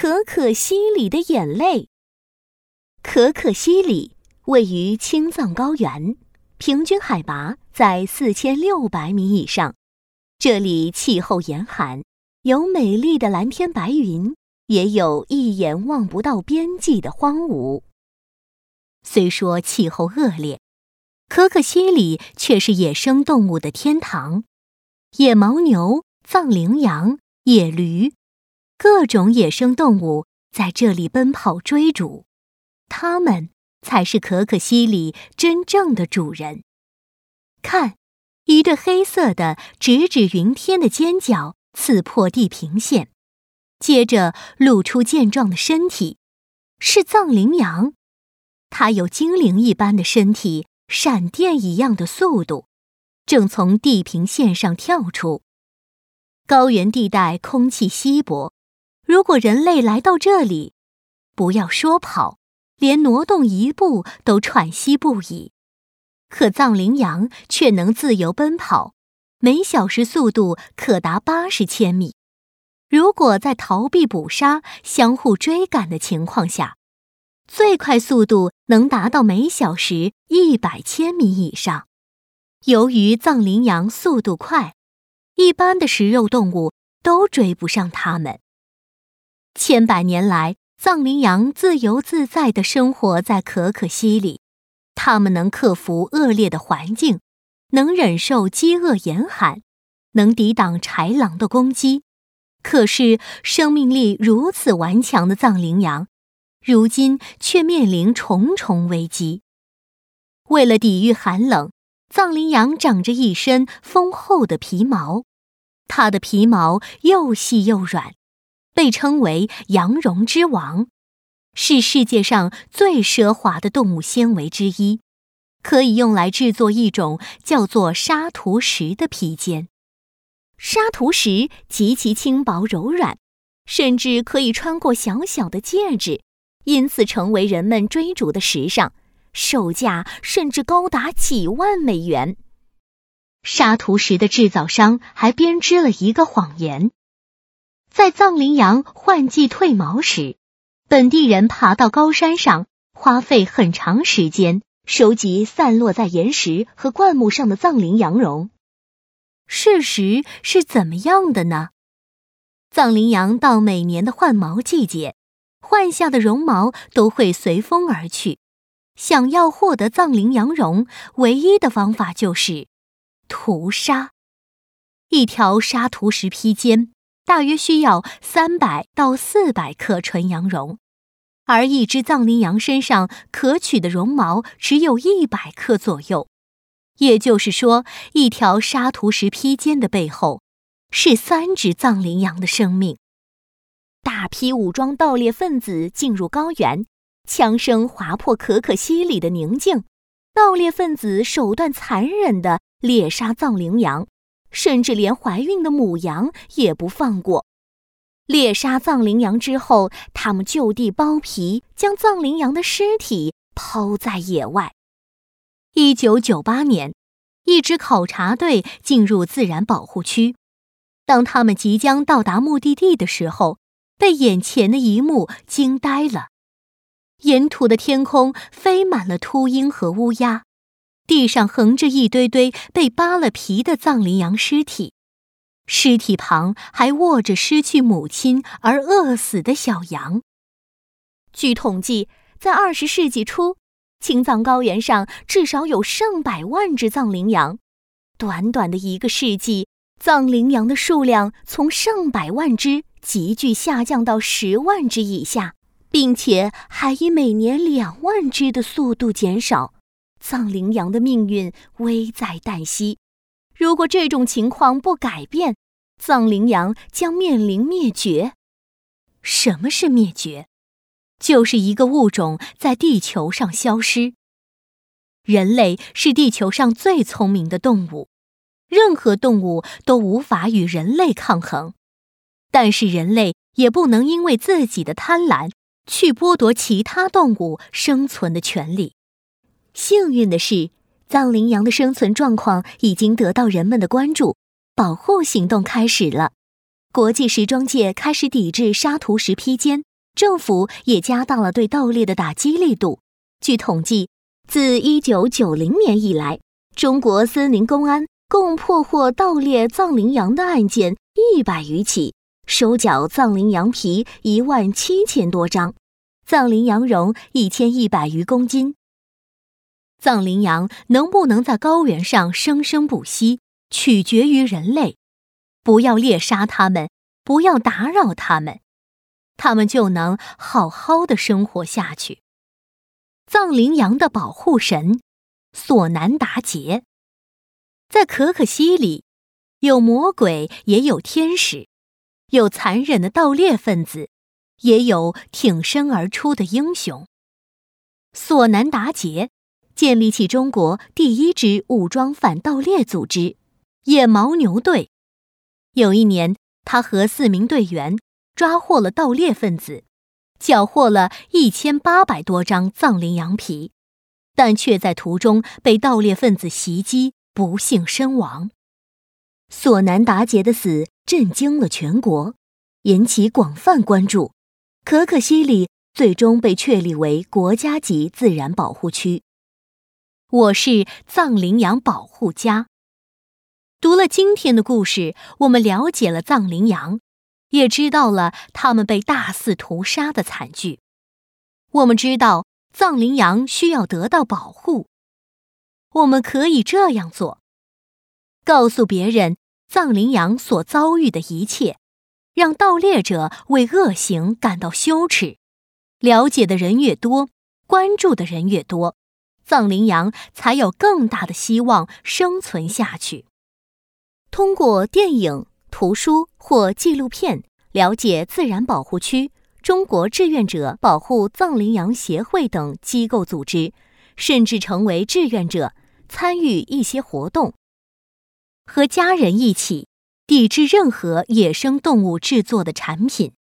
可可西里的眼泪。可可西里位于青藏高原，平均海拔在4600米以上。这里气候严寒，有美丽的蓝天白云，也有一眼望不到边际的荒芜。虽说气候恶劣，可可西里却是野生动物的天堂。野牦牛、藏羚羊、野驴，各种野生动物在这里奔跑追逐，它们才是可可西里真正的主人。看，一对黑色的直指云天的尖角刺破地平线，接着露出健壮的身体，是藏羚羊。它有精灵一般的身体，闪电一样的速度，正从地平线上跳出。高原地带空气稀薄，如果人类来到这里，不要说跑，连挪动一步都喘息不已。可藏羚羊却能自由奔跑，每小时速度可达80千米。如果在逃避捕杀、相互追赶的情况下，最快速度能达到每小时100千米以上。由于藏羚羊速度快，一般的食肉动物都追不上它们。千百年来，藏羚羊自由自在地生活在可可西里，它们能克服恶劣的环境，能忍受饥饿严寒，能抵挡豺狼的攻击。可是，生命力如此顽强的藏羚羊，如今却面临重重危机。为了抵御寒冷，藏羚羊长着一身丰厚的皮毛，它的皮毛又细又软，被称为羊绒之王，是世界上最奢华的动物纤维之一，可以用来制作一种叫做沙图石的披肩。沙图石极其轻薄柔软，甚至可以穿过小小的戒指，因此成为人们追逐的时尚，售价甚至高达几万美元。沙图石的制造商还编织了一个谎言：在藏羚羊换季褪毛时，本地人爬到高山上，花费很长时间收集散落在岩石和灌木上的藏羚羊绒。事实是怎么样的呢？藏羚羊到每年的换毛季节，换下的绒毛都会随风而去。想要获得藏羚羊绒，唯一的方法就是屠杀。一条沙图石披肩大约需要300到400克纯羊绒，而一只藏羚羊身上可取的绒毛只有100克左右。也就是说，一条沙图石披肩的背后，是3只藏羚羊的生命。大批武装盗猎分子进入高原，枪声划破可可西里的宁静。盗猎分子手段残忍地猎杀藏羚羊，甚至连怀孕的母羊也不放过。猎杀藏羚羊之后，他们就地剥皮，将藏羚羊的尸体抛在野外。1998年，一支考察队进入自然保护区。当他们即将到达目的地的时候，被眼前的一幕惊呆了。沿途的天空飞满了秃鹰和乌鸦，地上横着一堆堆被扒了皮的藏羚羊尸体，尸体旁还卧着失去母亲而饿死的小羊。据统计，在20世纪初，青藏高原上至少有上百万只藏羚羊。短短的1个世纪，藏羚羊的数量从上百万只急剧下降到10万只以下，并且还以每年2万只的速度减少。藏羚羊的命运危在旦夕。如果这种情况不改变，藏羚羊将面临灭绝。什么是灭绝？就是一个物种在地球上消失。人类是地球上最聪明的动物，任何动物都无法与人类抗衡。但是人类也不能因为自己的贪婪，去剥夺其他动物生存的权利。幸运的是，藏羚羊的生存状况已经得到人们的关注，保护行动开始了。国际时装界开始抵制沙图石披肩， 政府也加大了对盗猎的打击力度。据统计，自1990年以来，中国森林公安共破获盗猎藏羚羊的案件100余起，收缴藏羚羊皮17000多张，藏羚羊绒1100余公斤。藏羚羊能不能在高原上生生不息，取决于人类。不要猎杀它们，不要打扰它们，它们就能好好的生活下去。藏羚羊的保护神索南达杰。在可可西里，有魔鬼也有天使，有残忍的盗猎分子，也有挺身而出的英雄。索南达杰建立起中国第1支武装反盗猎组织野牦牛队。有一年，他和4名队员抓获了盗猎分子，缴获了1800多张藏羚羊皮，但却在途中被盗猎分子袭击，不幸身亡。索南达杰的死震惊了全国，引起广泛关注。可可西里最终被确立为国家级自然保护区。我是藏羚羊保护家。读了今天的故事，我们了解了藏羚羊，也知道了它们被大肆屠杀的惨剧。我们知道藏羚羊需要得到保护。我们可以这样做：告诉别人藏羚羊所遭遇的一切，让盗猎者为恶行感到羞耻。了解的人越多，关注的人越多，藏羚羊才有更大的希望生存下去。通过电影、图书或纪录片了解自然保护区、中国志愿者保护藏羚羊协会等机构组织，甚至成为志愿者，参与一些活动，和家人一起抵制任何野生动物制作的产品。